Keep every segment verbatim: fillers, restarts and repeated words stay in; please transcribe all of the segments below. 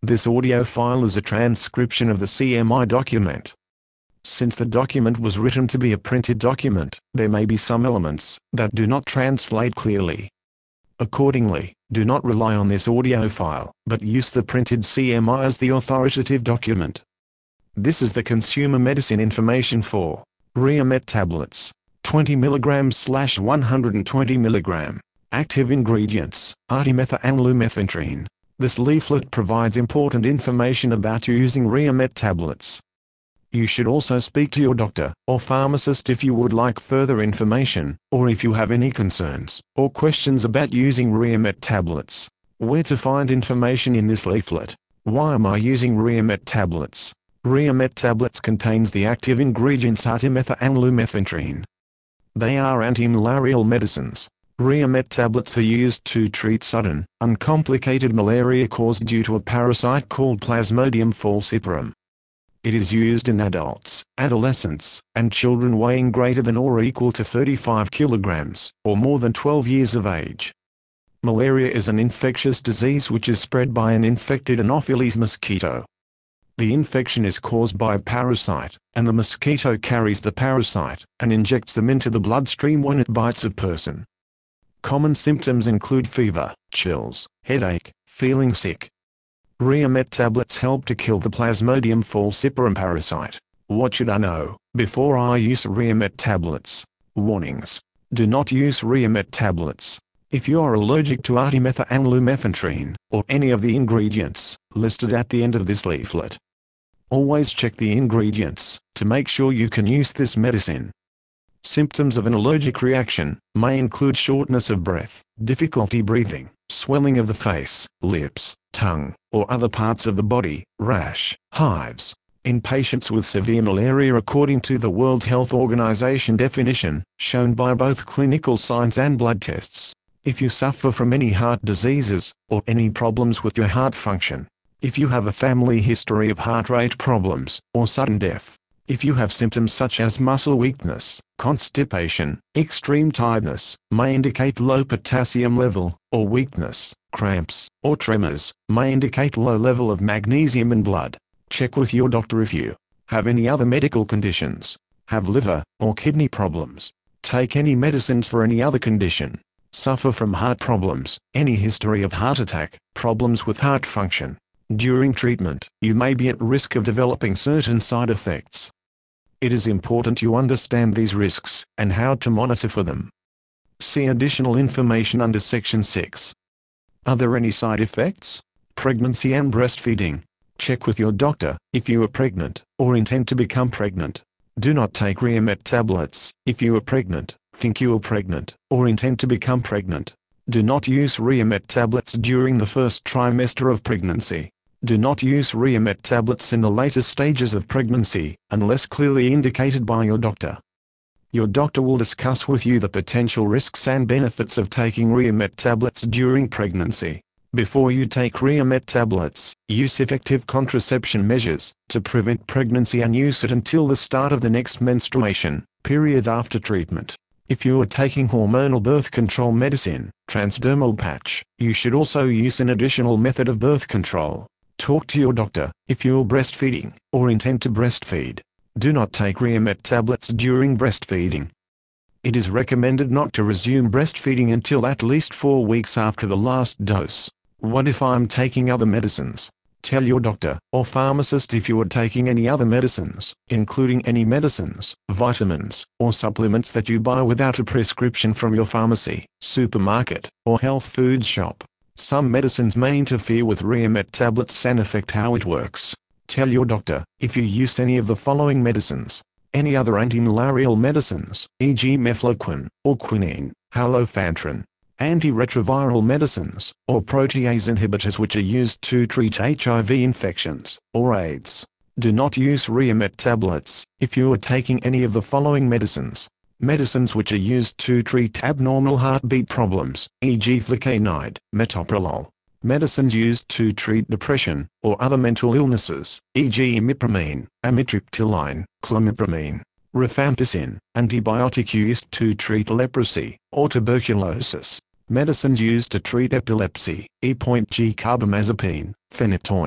This audio file is a transcription of the C M I document. Since the document was written to be a printed document, there may be some elements that do not translate clearly. Accordingly, do not rely on this audio file, but use the printed C M I as the authoritative document. This is the consumer medicine information for Reamet tablets, twenty milligrams slash one hundred twenty milligrams. Active ingredients, artemether and lumefantrine. This leaflet provides important information about using Reamet tablets. You should also speak to your doctor or pharmacist if you would like further information, or if you have any concerns or questions about using Reamet tablets. Where to find information in this leaflet? Why am I using Reamet tablets? Reamet tablets contains the active ingredients artemether and lumefantrine. They are anti-malarial medicines. Reamet tablets are used to treat sudden, uncomplicated malaria caused due to a parasite called Plasmodium falciparum. It is used in adults, adolescents, and children weighing greater than or equal to thirty-five kilograms, or more than twelve years of age. Malaria is an infectious disease which is spread by an infected Anopheles mosquito. The infection is caused by a parasite, and the mosquito carries the parasite and injects them into the bloodstream when it bites a person. Common symptoms include fever, chills, headache, feeling sick. Reamet tablets help to kill the Plasmodium falciparum parasite. What should I know before I use Reamet tablets? Warnings. Do not use Reamet tablets if you are allergic to artemether and lumefantrine, or any of the ingredients listed at the end of this leaflet. Always check the ingredients to make sure you can use this medicine. Symptoms of an allergic reaction may include shortness of breath, difficulty breathing, swelling of the face, lips, tongue, or other parts of the body, rash, hives. In patients with severe malaria according to the World Health Organization definition, shown by both clinical signs and blood tests. If you suffer from any heart diseases, or any problems with your heart function. If you have a family history of heart rate problems, or sudden death. If you have symptoms such as muscle weakness, constipation, extreme tiredness, may indicate low potassium level, or weakness, cramps, or tremors, may indicate low level of magnesium in blood. Check with your doctor if you have any other medical conditions, have liver or kidney problems, take any medicines for any other condition, suffer from heart problems, any history of heart attack, problems with heart function. During treatment, you may be at risk of developing certain side effects. It is important you understand these risks, and how to monitor for them. See additional information under Section six. Are there any side effects? Pregnancy and breastfeeding. Check with your doctor if you are pregnant, or intend to become pregnant. Do not take Reamet tablets if you are pregnant, think you are pregnant, or intend to become pregnant. Do not use Reamet tablets during the first trimester of pregnancy. Do not use Reamet tablets in the later stages of pregnancy, unless clearly indicated by your doctor. Your doctor will discuss with you the potential risks and benefits of taking Reamet tablets during pregnancy. Before you take Reamet tablets, use effective contraception measures to prevent pregnancy and use it until the start of the next menstruation period after treatment. If you are taking hormonal birth control medicine, transdermal patch, you should also use an additional method of birth control. Talk to your doctor if you are breastfeeding, or intend to breastfeed. Do not take Reamet tablets during breastfeeding. It is recommended not to resume breastfeeding until at least four weeks after the last dose. What if I am taking other medicines? Tell your doctor or pharmacist if you are taking any other medicines, including any medicines, vitamins, or supplements that you buy without a prescription from your pharmacy, supermarket, or health food shop. Some medicines may interfere with Reamet tablets and affect how it works. Tell your doctor if you use any of the following medicines. Any other anti-malarial medicines, for example mefloquine, or quinine, halofantrin. Antiretroviral medicines, or protease inhibitors which are used to treat H I V infections, or AIDS. Do not use Reamet tablets if you are taking any of the following medicines. Medicines which are used to treat abnormal heartbeat problems, for example flecainide, metoprolol. Medicines used to treat depression, or other mental illnesses, for example imipramine, amitriptyline, clomipramine. Rifampicin, antibiotic used to treat leprosy, or tuberculosis. Medicines used to treat epilepsy, for example carbamazepine, phenytoin.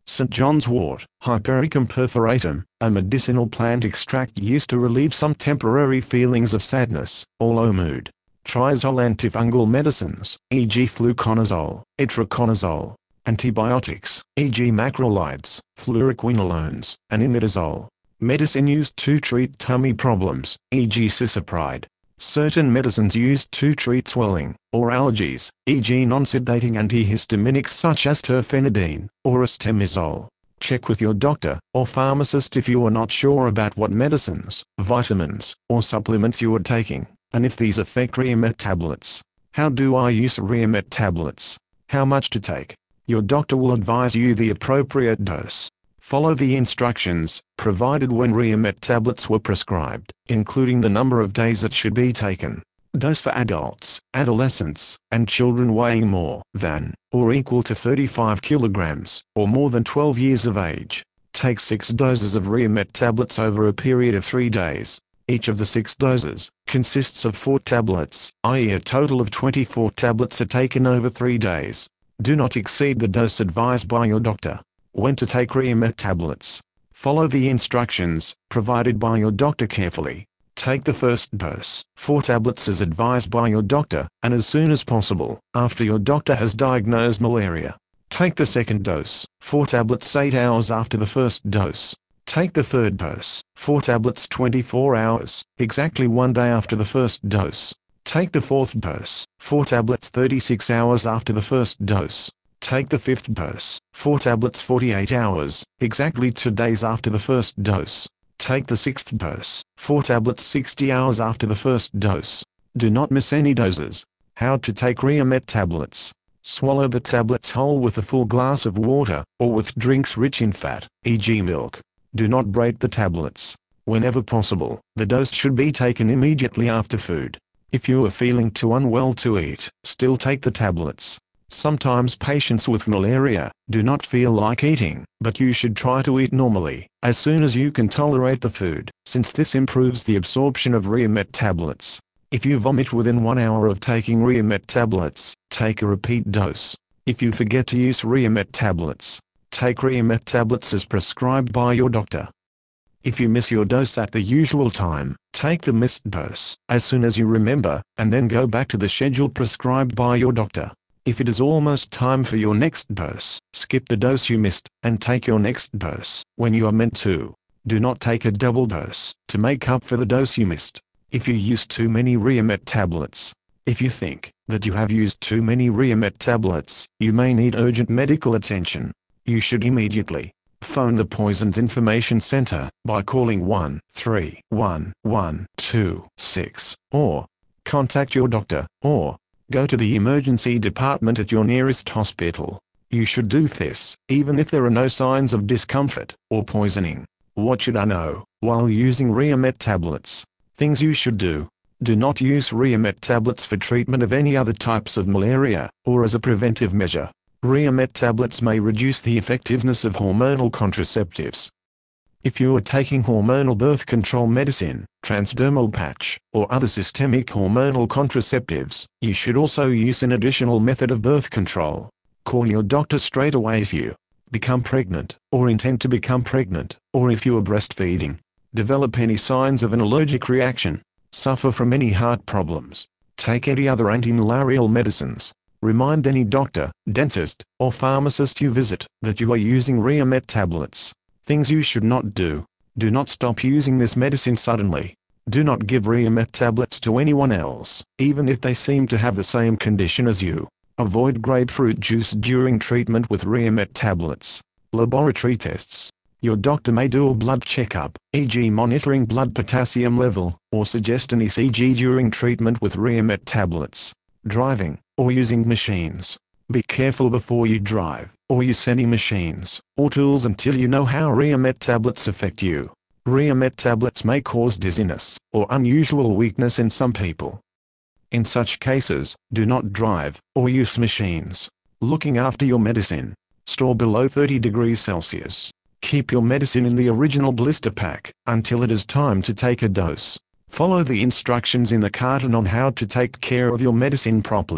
Saint John's wort, Hypericum perforatum, a medicinal plant extract used to relieve some temporary feelings of sadness or low mood. Triazole antifungal medicines, for example fluconazole, itraconazole. Antibiotics, for example macrolides, fluoroquinolones, and imidazole. Medicine used to treat tummy problems, for example cisapride. Certain medicines used to treat swelling, or allergies, for example non-sedating antihistaminics such as terfenadine, or estemizole. Check with your doctor, or pharmacist if you are not sure about what medicines, vitamins, or supplements you are taking, and if these affect Reamet tablets. How do I use Reamet tablets? How much to take? Your doctor will advise you the appropriate dose. Follow the instructions provided when Reamet tablets were prescribed, including the number of days it should be taken. Dose for adults, adolescents, and children weighing more than or equal to thirty-five kilograms, or more than twelve years of age. Take six doses of Reamet tablets over a period of three days. Each of the six doses consists of four tablets, that is a total of twenty-four tablets are taken over three days. Do not exceed the dose advised by your doctor. When to take Reamet tablets. Follow the instructions provided by your doctor carefully. Take the first dose, four tablets as advised by your doctor, and as soon as possible, after your doctor has diagnosed malaria. Take the second dose, four tablets eight hours after the first dose. Take the third dose, four tablets twenty-four hours, exactly one day after the first dose. Take the fourth dose, four tablets thirty-six hours after the first dose. Take the fifth dose, four tablets forty-eight hours, exactly two days after the first dose. Take the sixth dose, four tablets sixty hours after the first dose. Do not miss any doses. How to take Reamet tablets. Swallow the tablets whole with a full glass of water, or with drinks rich in fat, for example milk. Do not break the tablets. Whenever possible, the dose should be taken immediately after food. If you are feeling too unwell to eat, still take the tablets. Sometimes patients with malaria do not feel like eating, but you should try to eat normally, as soon as you can tolerate the food, since this improves the absorption of Reamet tablets. If you vomit within one hour of taking Reamet tablets, take a repeat dose. If you forget to use Reamet tablets, take Reamet tablets as prescribed by your doctor. If you miss your dose at the usual time, take the missed dose as soon as you remember, and then go back to the schedule prescribed by your doctor. If it is almost time for your next dose, skip the dose you missed, and take your next dose when you are meant to. Do not take a double dose to make up for the dose you missed. If you use too many Reamet tablets. If you think that you have used too many Reamet tablets, you may need urgent medical attention. You should immediately phone the Poisons Information Center by calling one three one one two six, or contact your doctor, or go to the emergency department at your nearest hospital. You should do this, even if there are no signs of discomfort or poisoning. What should I know while using Reamet tablets? Things you should do. Do not use Reamet tablets for treatment of any other types of malaria, or as a preventive measure. Reamet tablets may reduce the effectiveness of hormonal contraceptives. If you are taking hormonal birth control medicine, transdermal patch, or other systemic hormonal contraceptives, you should also use an additional method of birth control. Call your doctor straight away if you become pregnant, or intend to become pregnant, or if you are breastfeeding, develop any signs of an allergic reaction, suffer from any heart problems, take any other antimalarial medicines. Remind any doctor, dentist, or pharmacist you visit that you are using Reamet tablets. Things you should not do. Do not stop using this medicine suddenly. Do not give Reamet tablets to anyone else, even if they seem to have the same condition as you. Avoid grapefruit juice during treatment with Reamet tablets. Laboratory tests. Your doctor may do a blood checkup, for example monitoring blood potassium level, or suggest an E C G during treatment with Reamet tablets. Driving, or using machines. Be careful before you drive, or use any machines, or tools until you know how Reamet tablets affect you. Reamet tablets may cause dizziness, or unusual weakness in some people. In such cases, do not drive, or use machines. Looking after your medicine. Store below thirty degrees Celsius. Keep your medicine in the original blister pack, until it is time to take a dose. Follow the instructions in the carton on how to take care of your medicine properly.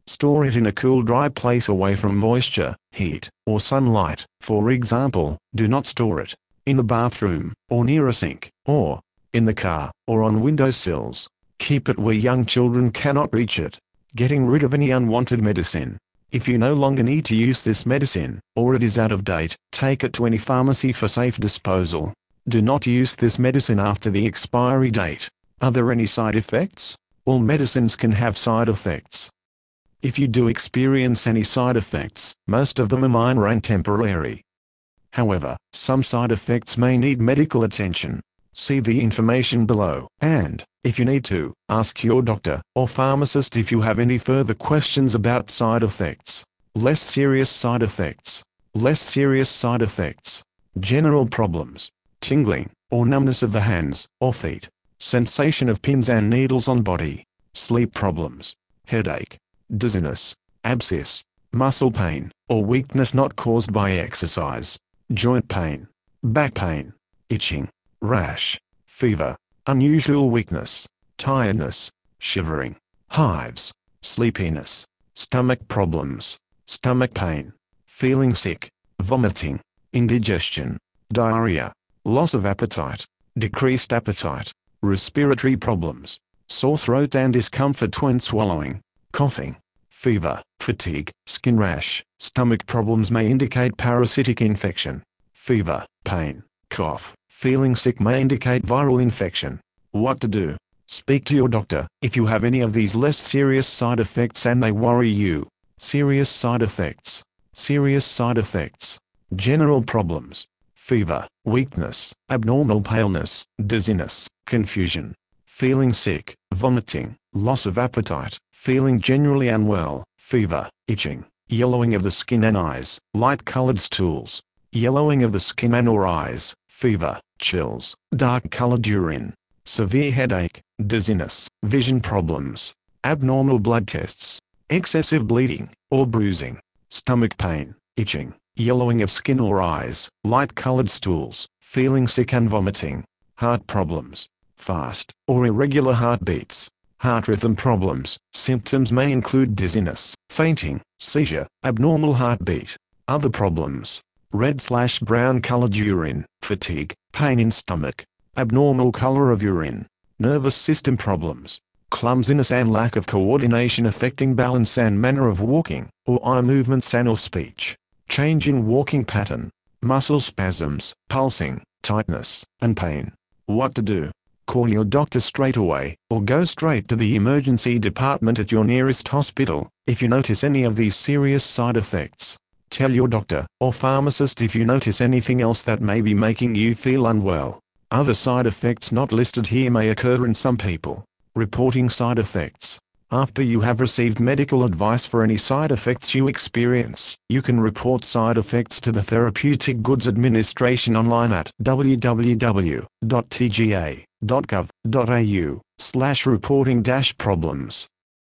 Store it in a cool, dry place away from moisture, heat, or sunlight. For example, do not store it in the bathroom, or near a sink, or in the car, or on windowsills. Keep it where young children cannot reach it. Getting rid of any unwanted medicine. If you no longer need to use this medicine, or it is out of date, take it to any pharmacy for safe disposal. Do not use this medicine after the expiry date. Are there any side effects? All medicines can have side effects. If you do experience any side effects, most of them are minor and temporary. However, some side effects may need medical attention. See the information below, and, if you need to, ask your doctor or pharmacist if you have any further questions about side effects. Less serious side effects. Less serious side effects. General problems. Tingling, or numbness of the hands or feet. Sensation of pins and needles on body. Sleep problems. Headache. Dizziness. Abscess. Muscle pain, or weakness not caused by exercise. Joint pain. Back pain. Itching. Rash. Fever. Unusual weakness. Tiredness. Shivering. Hives. Sleepiness. Stomach problems. Stomach pain. Feeling sick. Vomiting. Indigestion. Diarrhea. Loss of appetite. Decreased appetite. Respiratory problems. Sore throat and discomfort when swallowing. Coughing. Fever. Fatigue. Skin rash. Stomach problems may indicate parasitic infection. Fever. Pain. Cough. Feeling sick may indicate viral infection. What to do? Speak to your doctor if you have any of these less serious side effects and they worry you. Serious side effects. Serious side effects. General problems. Fever, weakness, abnormal paleness, dizziness, confusion. Feeling sick, vomiting, loss of appetite, feeling generally unwell, fever, itching, yellowing of the skin and eyes, light-colored stools, yellowing of the skin and or eyes, fever, chills, dark-colored urine, severe headache, dizziness, vision problems, abnormal blood tests, excessive bleeding, or bruising, stomach pain, itching, yellowing of skin or eyes, light-colored stools, feeling sick and vomiting, heart problems, fast or irregular heartbeats, heart rhythm problems. Symptoms may include dizziness, fainting, seizure, abnormal heartbeat. Other problems: red slash brown colored urine, fatigue, pain in stomach, abnormal color of urine, nervous system problems, clumsiness and lack of coordination affecting balance and manner of walking, or eye movements and or speech, change in walking pattern, muscle spasms, pulsing, tightness, and pain. What to do? Call your doctor straight away, or go straight to the emergency department at your nearest hospital, if you notice any of these serious side effects. Tell your doctor or pharmacist if you notice anything else that may be making you feel unwell. Other side effects not listed here may occur in some people. Reporting side effects. After you have received medical advice for any side effects you experience, you can report side effects to the Therapeutic Goods Administration online at w w w dot t g a dot gov dot a u slash reporting dash problems.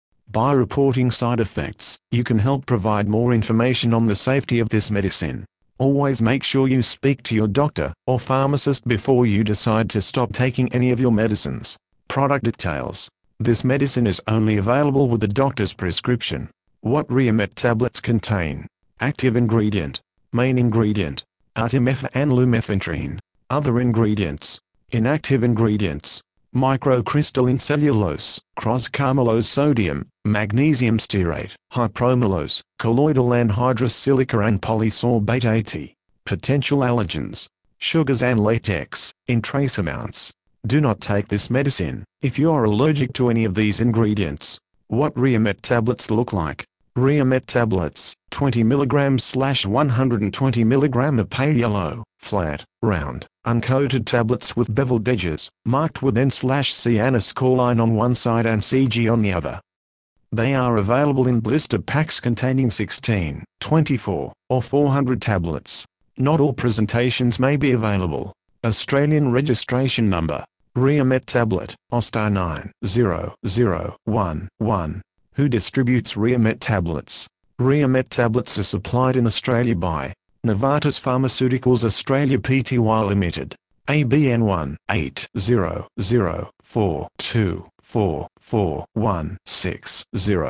By reporting side effects, you can help provide more information on the safety of this medicine. Always make sure you speak to your doctor or pharmacist before you decide to stop taking any of your medicines. Product details. This medicine is only available with the doctor's prescription. What Reamet tablets contain. Active ingredient. Main ingredient. Artemether and lumefantrine. Other ingredients. Inactive ingredients. Microcrystalline cellulose, cross-carmellose sodium, magnesium stearate, hypromellose, colloidal anhydrous silica and polysorbate eighty. Potential allergens. Sugars and latex, in trace amounts. Do not take this medicine if you are allergic to any of these ingredients. What Reamet tablets look like. Reamet tablets, twenty milligrams slash one hundred twenty milligrams are pale yellow, flat, round, uncoated tablets with beveled edges, marked with N slash C and a score line on one side and C G on the other. They are available in blister packs containing sixteen, twenty-four, or four hundred tablets. Not all presentations may be available. Australian registration number. Reamet tablet, O S T A nine zero zero one one. Who distributes Reamet tablets? Reamet tablets are supplied in Australia by Novartis Pharmaceuticals Australia Pty Limited. A B N one eight zero zero four two four four one six zero.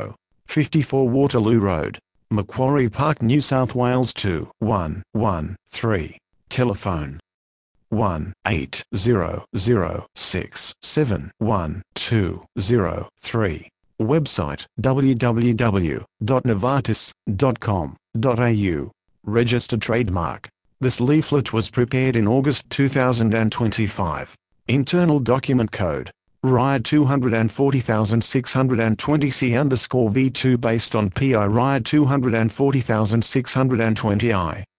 fifty-four Waterloo Road, Macquarie Park, New South Wales two one one three. Telephone one eight zero zero six seven one two zero three. Website w w w dot novartis dot com dot a u. Registered trademark. This leaflet was prepared in August two thousand twenty-five. Internal document code R I A two four zero six two zero C underscore V two based on P I R I A two four zero six two zero I.